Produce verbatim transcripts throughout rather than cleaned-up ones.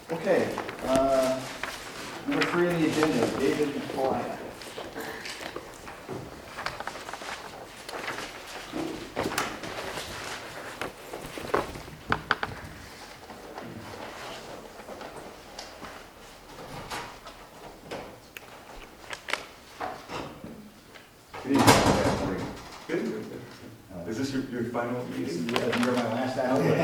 Okay, uh, number three on the agenda, David Polaya. Good evening. Good, good, good. Is this your, your final meeting? You're my last applicant.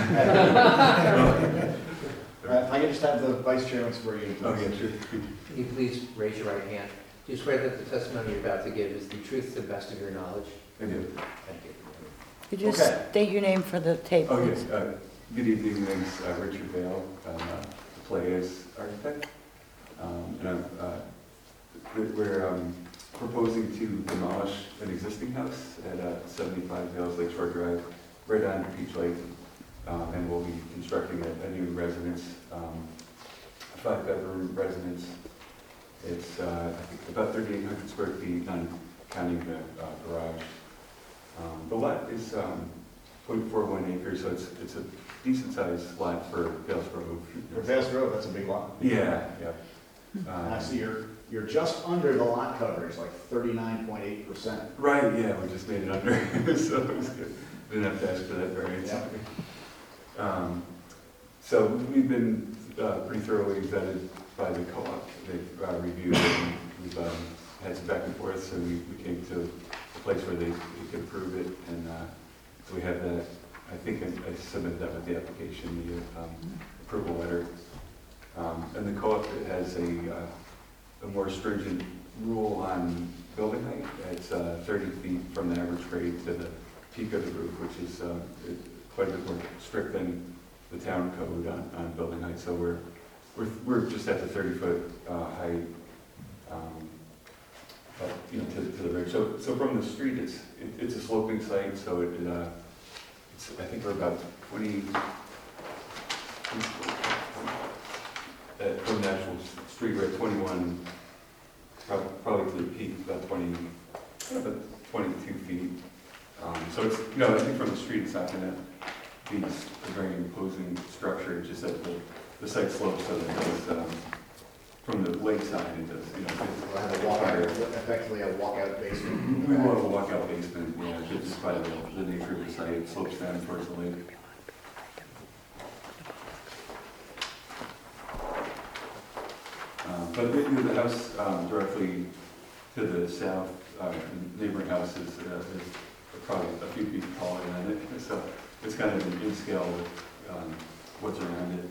Uh, If I could just have the vice chairman swear you in, please. Oh, yeah, sure. Can you please raise your right hand? Do you swear that the testimony you're about to give is the truth to the best of your knowledge? I do. Thank you. Could you Okay. state your name for the tape, Oh, please? yes. Uh, good evening, my name's uh, Richard Vale. I'm uh, the Players architect. Um, and I'm, uh, we're- we're um, proposing to demolish an existing house at uh, seventy-five Vales Lake Shore Drive, right on Peach Lake. Um, and we'll be constructing a, a new residence, um, a five-bedroom residence. It's uh, I think about thirty-eight hundred square feet, not counting the uh, garage. Um, the lot is um, zero point four one acres, so it's it's a decent-sized lot for Vales Grove. For Vales Grove, that's a big lot. Yeah, yeah. And I Um, see you're, you're just under the lot coverage, like thirty-nine point eight percent. right, yeah, we just made it under, so it was good. Didn't have to ask for that variance. Yeah. Um, so we've been uh, pretty thoroughly vetted by the co-op. They've uh, reviewed it, and we've um, had some back and forth, so we, we came to a place where they, they could approve it, and uh, so we have that. I think I, I submitted that with the application, the um, approval letter. Um, and the co-op has a, uh, a more stringent rule on building height. It's uh, thirty feet from the average grade to the peak of the roof, which is uh, it, quite a bit more strict than the town code on, on building height. So we're, we're, we're just at the thirty foot uh, height, um, but, you know, to, to the rear. So, so from the street, it's, it, it's a sloping site, so it, uh, it's, I think we're about twenty, uh, from the actual street, we're at twenty-one, prob- probably to the peak, about twenty, about twenty-two feet. Um, so it's, you know, I think from the street, it's not gonna be a very imposing structure, just that the, the site slopes so that it does, um, from the lake side, it does, you know, We'll have it's a walkout, higher. effectively a walkout basement. We want a walkout basement, yeah, just by the, the nature of the site, it slopes down towards the lake. Um, But the, you know, the house um, directly to the south, uh, neighboring house is, uh, is probably a few feet taller than it, so it's kind of in scale with um, what's around it.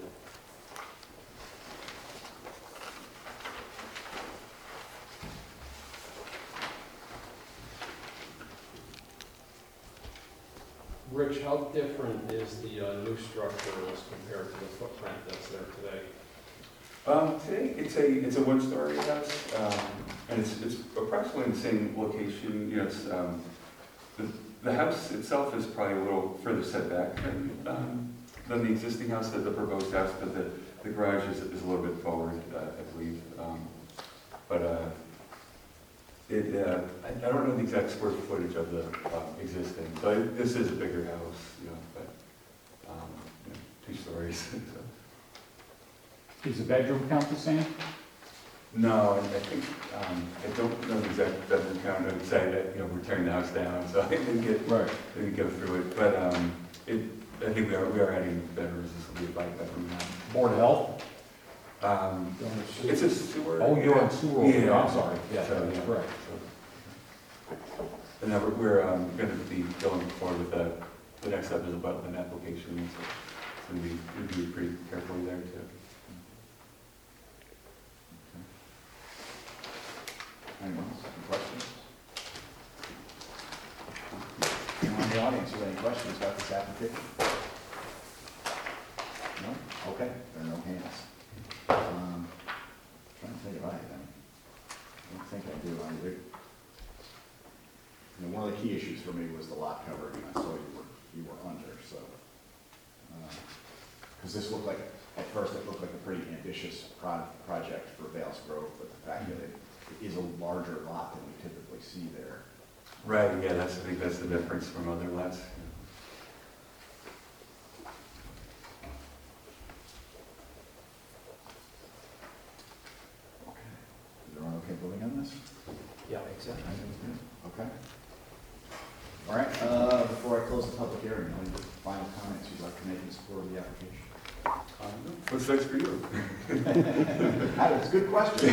Rich, how different is the uh, new structure as compared to the footprint that's there today? Um, today, it's a, it's a one-story house, um, and it's, it's approximately the same location, you know, it's, um, the, the house itself is probably a little further set back than, um, than the existing house, than the proposed house, but the, the garage is, is a little bit forward, uh, I believe. Um, but, uh, it, uh, I, I don't know the exact square footage of the, um, existing, so it, this is a bigger house, you know, but, um, you know, two stories, so. Is the bedroom count the same? No, I I think, um, I don't know the exact bedroom count, I would say that, you know, we're tearing the house down, so I didn't get, Right. didn't go through it, but, um, it, I think we are, we are adding bedrooms, this will be a five bedroom Board of Health? now. Um, it's a sewer. Oh, you're on sewer, over there. Yeah. I'm sorry. Yeah, So, that's yeah. correct. So- And then we're, we're, um, gonna be going forward with the, the next step is a wetland application, so, so we, we do pretty carefully there too. Anyone else, any questions? Anyone in the audience with any questions about this application? No? Okay, there are no hands. Um, Trying to think if I have any. I don't think I do either. You know, one of the key issues for me was the lot coverage, and I saw you were, you were under, so. Because this looked like, at first it looked like a pretty ambitious pro- project for Vales Grove, but the fact that it it is a larger lot than we typically see there. Right, yeah, that's, I think that's the difference from other lots. you'd like to make in support of the application? Um, What's next for you? That's a good question.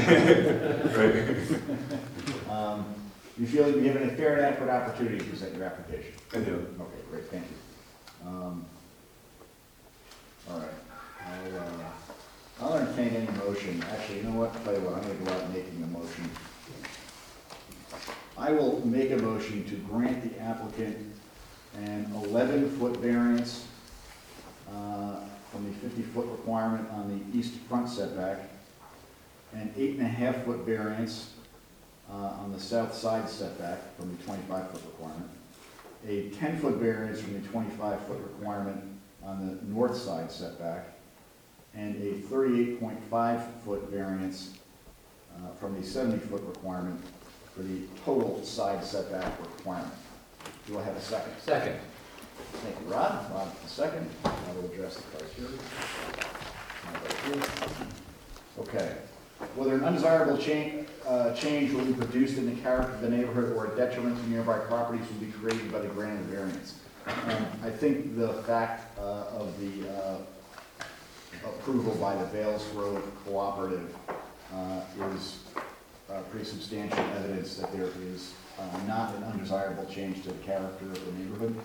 Right. Um, You feel you've been given a fair and adequate opportunity to present your application? I do. Okay, great, thank you. Um, All right, I'll, uh, I'll entertain any motion. Actually, you know what, tell you what, I'm gonna go out making a motion. I will make a motion to grant the applicant an eleven-foot variance uh, from the fifty-foot requirement on the east front setback, an eight and a half foot variance uh, on the south side setback from the twenty-five foot requirement, a ten foot variance from the twenty-five foot requirement on the north side setback, and a thirty-eight point five foot variance uh, from the seventy foot requirement for the total side setback requirement. Do I have a second? Second. Thank you, Rod. Rod, the second. I will address the criteria. Okay. Whether an undesirable change, uh, change will be produced in the character of the neighborhood or a detriment to nearby properties will be created by the grant of variance. Um, I think the fact uh, of the uh, approval by the Vales Road Cooperative uh, is uh, pretty substantial evidence that there is uh, not an undesirable change to the character of the neighborhood.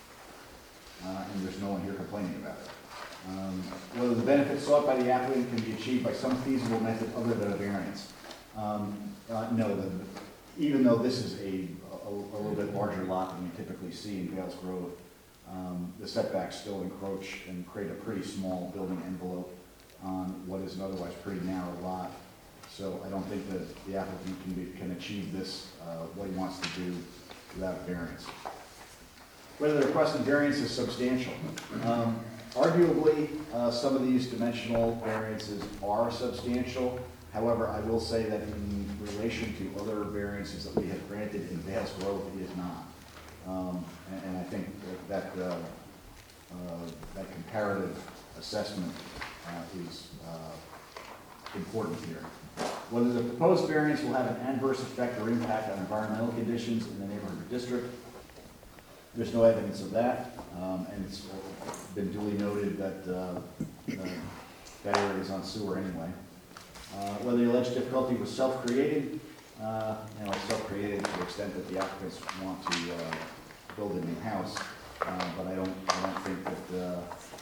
Uh, and there's no one here complaining about it. Um, Whether the benefits sought by the applicant can be achieved by some feasible method other than a variance. Um, uh, no, the, even though this is a, a, a little bit larger lot than we typically see in Vales Grove, um, the setbacks still encroach and create a pretty small building envelope on what is an otherwise pretty narrow lot. So I don't think that the applicant can, be, can achieve this, uh, what he wants to do without variance. Whether the requested variance is substantial. Um, arguably, uh, some of these dimensional variances are substantial. However, I will say that in relation to other variances that we have granted in Vales Grove, it is not. Um, and, and I think that, that, uh, uh, that comparative assessment uh, is uh, important here. Whether the proposed variance will have an adverse effect or impact on environmental conditions in the neighborhood or district. There's no evidence of that, um, and it's been duly noted that uh, uh, that area is on sewer anyway. Uh, whether the alleged difficulty was self-created, uh, you know, self-created to the extent that the applicants want to uh, build a new house, uh, but I don't, I don't think that uh,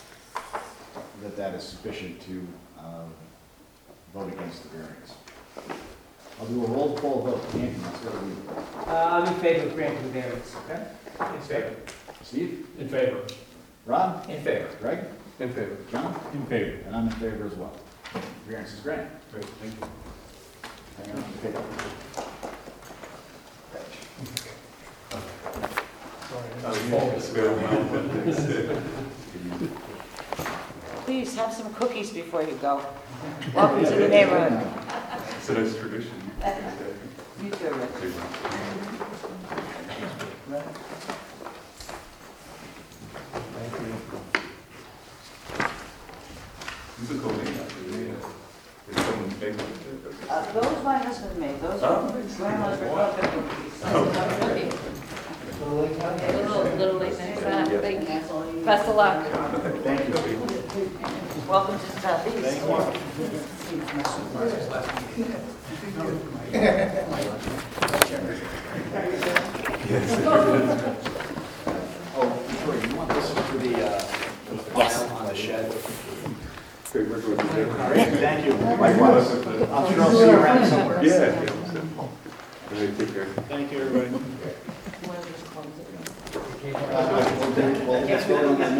that that is sufficient to uh, vote against the variance. I'll do a roll call vote. Anthony, let's go to you. Uh, I'm in favor of granting the variance. Okay. In favor. Steve? In favor. Rob? In favor. Greg? In favor. John? In favor. And I'm in favor as well. Variance is granted. Great, thank you. Hang on, pick up. Oh, yeah, it's very well. Please have some cookies before you go. Welcome to the neighborhood. It's a nice tradition. You too, Rich. These are cool names, actually. Yeah. Did someone make them? Uh, those my husband made, those Oh. are grandma's Republican cookies. Okay, little, little late night, thank you. Best of luck. Thank you. Welcome to the Southeast. Oh, Victoria, you want this for the, uh, for the file on the shed? Great work with you. Thank you. Likewise. I'm sure I'll see you around somewhere. Yeah. yeah. All right, take care. Thank you, everybody. Uh, we'll do- well, let's vote on the